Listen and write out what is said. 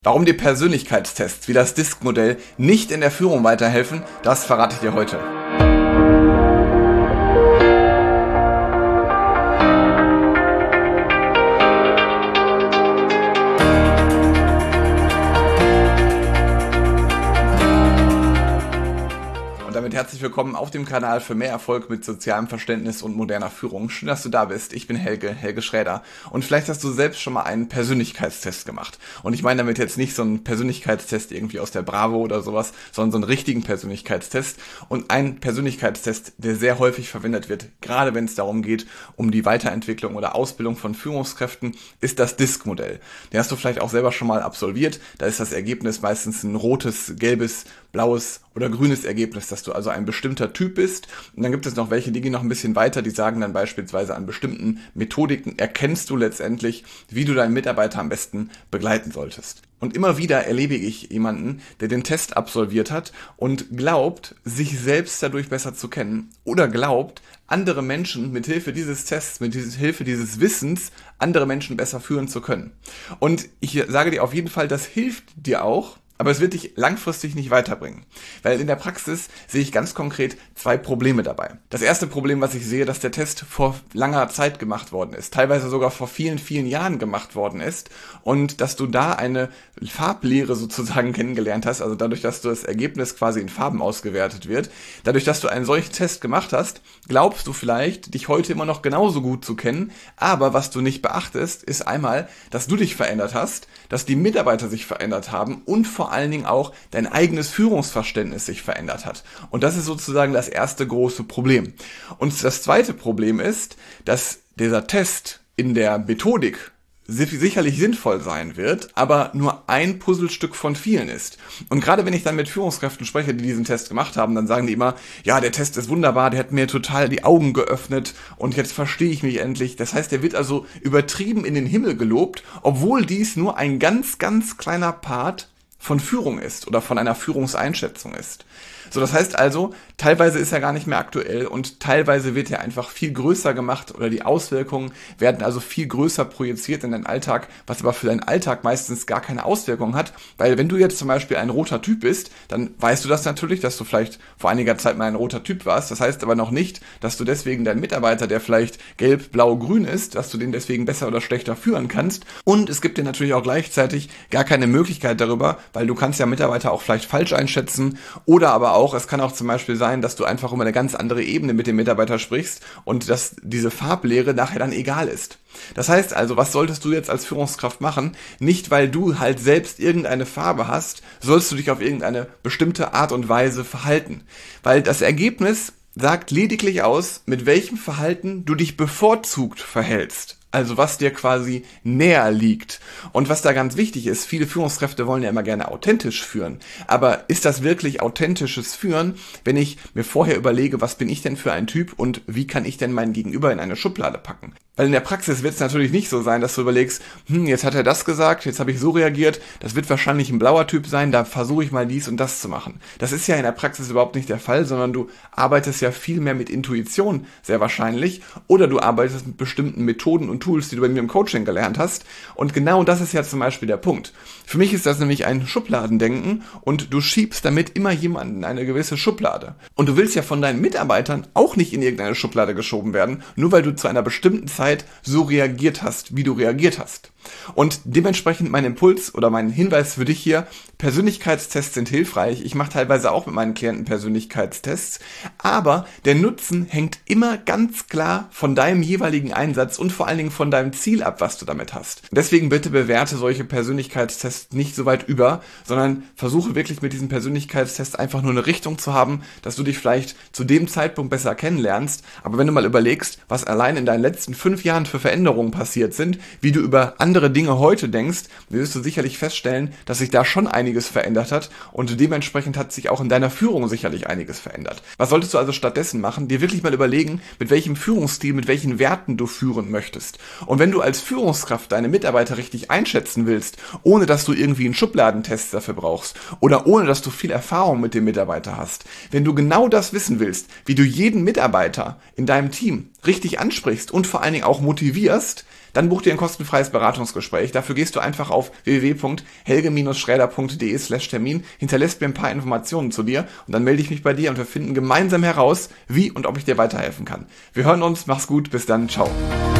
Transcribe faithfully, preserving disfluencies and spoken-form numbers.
Warum dir Persönlichkeitstests wie das DISC-Modell nicht in der Führung weiterhelfen, das verrate ich dir heute. Herzlich willkommen auf dem Kanal für mehr Erfolg mit sozialem Verständnis und moderner Führung. Schön, dass du da bist. Ich bin Helge, Helge Schräder. Und vielleicht hast du selbst schon mal einen Persönlichkeitstest gemacht. Und ich meine damit jetzt nicht so einen Persönlichkeitstest irgendwie aus der Bravo oder sowas, sondern so einen richtigen Persönlichkeitstest. Und ein Persönlichkeitstest, der sehr häufig verwendet wird, gerade wenn es darum geht, um die Weiterentwicklung oder Ausbildung von Führungskräften, ist das DISC-Modell. Den hast du vielleicht auch selber schon mal absolviert. Da ist das Ergebnis meistens ein rotes, gelbes, blaues oder grünes Ergebnis, dass du also ein bestimmter Typ bist. Und dann gibt es noch welche, die gehen noch ein bisschen weiter, die sagen dann beispielsweise, an bestimmten Methodiken erkennst du letztendlich, wie du deinen Mitarbeiter am besten begleiten solltest. Und immer wieder erlebe ich jemanden, der den Test absolviert hat und glaubt, sich selbst dadurch besser zu kennen oder glaubt, andere Menschen mit Hilfe dieses Tests, mit Hilfe dieses Wissens, andere Menschen besser führen zu können. Und ich sage dir auf jeden Fall, das hilft dir auch, aber es wird dich langfristig nicht weiterbringen. Weil in der Praxis sehe ich ganz konkret zwei Probleme dabei. Das erste Problem, was ich sehe, dass der Test vor langer Zeit gemacht worden ist, teilweise sogar vor vielen, vielen Jahren gemacht worden ist und dass du da eine Farblehre sozusagen kennengelernt hast, also dadurch, dass du das Ergebnis quasi in Farben ausgewertet wird, dadurch, dass du einen solchen Test gemacht hast, glaubst du vielleicht, dich heute immer noch genauso gut zu kennen, aber was du nicht beachtest, ist einmal, dass du dich verändert hast, dass die Mitarbeiter sich verändert haben und vor allen Dingen auch dein eigenes Führungsverständnis sich verändert hat. Und das ist sozusagen das erste große Problem. Und das zweite Problem ist, dass dieser Test in der Methodik sicherlich sinnvoll sein wird, aber nur ein Puzzlestück von vielen ist. Und gerade wenn ich dann mit Führungskräften spreche, die diesen Test gemacht haben, dann sagen die immer, ja, der Test ist wunderbar, der hat mir total die Augen geöffnet und jetzt verstehe ich mich endlich. Das heißt, der wird also übertrieben in den Himmel gelobt, obwohl dies nur ein ganz, ganz kleiner Part von Führung ist oder von einer Führungseinschätzung ist. So, das heißt also, teilweise ist er gar nicht mehr aktuell und teilweise wird er einfach viel größer gemacht oder die Auswirkungen werden also viel größer projiziert in deinen Alltag, was aber für deinen Alltag meistens gar keine Auswirkung hat, weil wenn du jetzt zum Beispiel ein roter Typ bist, dann weißt du das natürlich, dass du vielleicht vor einiger Zeit mal ein roter Typ warst, das heißt aber noch nicht, dass du deswegen deinen Mitarbeiter, der vielleicht gelb, blau, grün ist, dass du den deswegen besser oder schlechter führen kannst und es gibt dir natürlich auch gleichzeitig gar keine Möglichkeit darüber, weil du kannst ja Mitarbeiter auch vielleicht falsch einschätzen oder aber auch Auch, es kann auch zum Beispiel sein, dass du einfach über eine ganz andere Ebene mit dem Mitarbeiter sprichst und dass diese Farblehre nachher dann egal ist. Das heißt also, was solltest du jetzt als Führungskraft machen? Nicht, weil du halt selbst irgendeine Farbe hast, sollst du dich auf irgendeine bestimmte Art und Weise verhalten. Weil das Ergebnis sagt lediglich aus, mit welchem Verhalten du dich bevorzugt verhältst. Also was dir quasi näher liegt. Und was da ganz wichtig ist, viele Führungskräfte wollen ja immer gerne authentisch führen. Aber ist das wirklich authentisches Führen, wenn ich mir vorher überlege, was bin ich denn für ein Typ und wie kann ich denn mein Gegenüber in eine Schublade packen? Weil in der Praxis wird es natürlich nicht so sein, dass du überlegst, hm, jetzt hat er das gesagt, jetzt habe ich so reagiert, das wird wahrscheinlich ein blauer Typ sein, da versuche ich mal dies und das zu machen. Das ist ja in der Praxis überhaupt nicht der Fall, sondern du arbeitest ja viel mehr mit Intuition, sehr wahrscheinlich, oder du arbeitest mit bestimmten Methoden und Tools, die du bei mir im Coaching gelernt hast. Und genau das ist ja zum Beispiel der Punkt. Für mich ist das nämlich ein Schubladendenken und du schiebst damit immer jemanden in eine gewisse Schublade. Und du willst ja von deinen Mitarbeitern auch nicht in irgendeine Schublade geschoben werden, nur weil du zu einer bestimmten Zeit so reagiert hast, wie du reagiert hast. Und dementsprechend mein Impuls oder mein Hinweis für dich hier, Persönlichkeitstests sind hilfreich. Ich mache teilweise auch mit meinen Klienten Persönlichkeitstests, aber der Nutzen hängt immer ganz klar von deinem jeweiligen Einsatz und vor allen Dingen von deinem Ziel ab, was du damit hast. Deswegen bitte bewerte solche Persönlichkeitstests nicht so weit über, sondern versuche wirklich mit diesem Persönlichkeitstest einfach nur eine Richtung zu haben, dass du dich vielleicht zu dem Zeitpunkt besser kennenlernst. Aber wenn du mal überlegst, was allein in deinen letzten fünf Jahren für Veränderungen passiert sind, wie du über andere Dinge heute denkst, wirst du sicherlich feststellen, dass sich da schon einiges verändert hat und dementsprechend hat sich auch in deiner Führung sicherlich einiges verändert. Was solltest du also stattdessen machen? Dir wirklich mal überlegen, mit welchem Führungsstil, mit welchen Werten du führen möchtest. Und wenn du als Führungskraft deine Mitarbeiter richtig einschätzen willst, ohne dass du irgendwie einen Schubladentest dafür brauchst oder ohne dass du viel Erfahrung mit dem Mitarbeiter hast, wenn du genau das wissen willst, wie du jeden Mitarbeiter in deinem Team richtig ansprichst und vor allen Dingen auch motivierst, Dann buch dir ein kostenfreies Beratungsgespräch. Dafür gehst du einfach auf w w w punkt helge schräder punkt de slash Termin, hinterlässt mir ein paar Informationen zu dir und dann melde ich mich bei dir und wir finden gemeinsam heraus, wie und ob ich dir weiterhelfen kann. Wir hören uns, mach's gut, bis dann, ciao.